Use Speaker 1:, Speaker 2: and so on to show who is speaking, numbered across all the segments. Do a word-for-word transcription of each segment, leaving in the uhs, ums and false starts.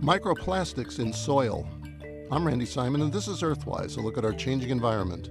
Speaker 1: Microplastics in soil. I'm Randy Simon, and this is Earthwise, a look at our changing environment.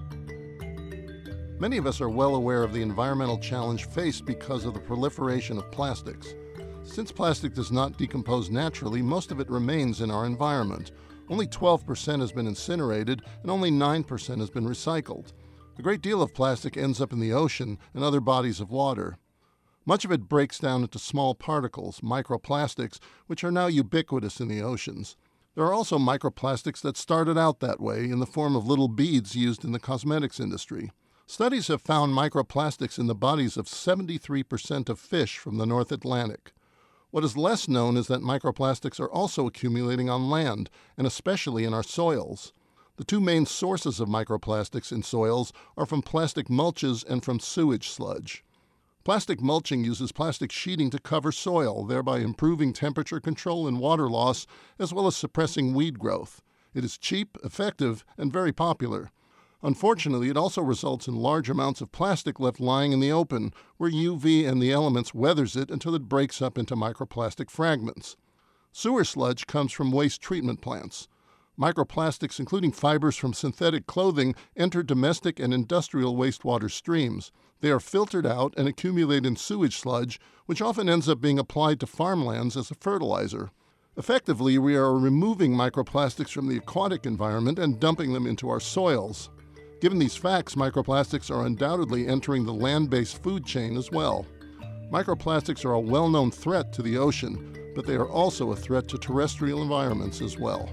Speaker 1: Many of us are well aware of the environmental challenge faced because of the proliferation of plastics. Since plastic does not decompose naturally, most of it remains in our environment. Only twelve percent has been incinerated, and only nine percent has been recycled. A great deal of plastic ends up in the ocean and other bodies of water. Much of it breaks down into small particles, microplastics, which are now ubiquitous in the oceans. There are also microplastics that started out that way in the form of little beads used in the cosmetics industry. Studies have found microplastics in the bodies of seventy-three percent of fish from the North Atlantic. What is less known is that microplastics are also accumulating on land, and especially in our soils. The two main sources of microplastics in soils are from plastic mulches and from sewage sludge. Plastic mulching uses plastic sheeting to cover soil, thereby improving temperature control and water loss, as well as suppressing weed growth. It is cheap, effective, and very popular. Unfortunately, it also results in large amounts of plastic left lying in the open, where U V and the elements weathers it until it breaks up into microplastic fragments. Sewer sludge comes from waste treatment plants. Microplastics, including fibers from synthetic clothing, enter domestic and industrial wastewater streams. They are filtered out and accumulate in sewage sludge, which often ends up being applied to farmlands as a fertilizer. Effectively, we are removing microplastics from the aquatic environment and dumping them into our soils. Given these facts, microplastics are undoubtedly entering the land-based food chain as well. Microplastics are a well-known threat to the ocean, but they are also a threat to terrestrial environments as well.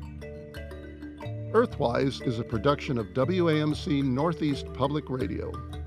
Speaker 1: Earthwise is a production of W A M C Northeast Public Radio.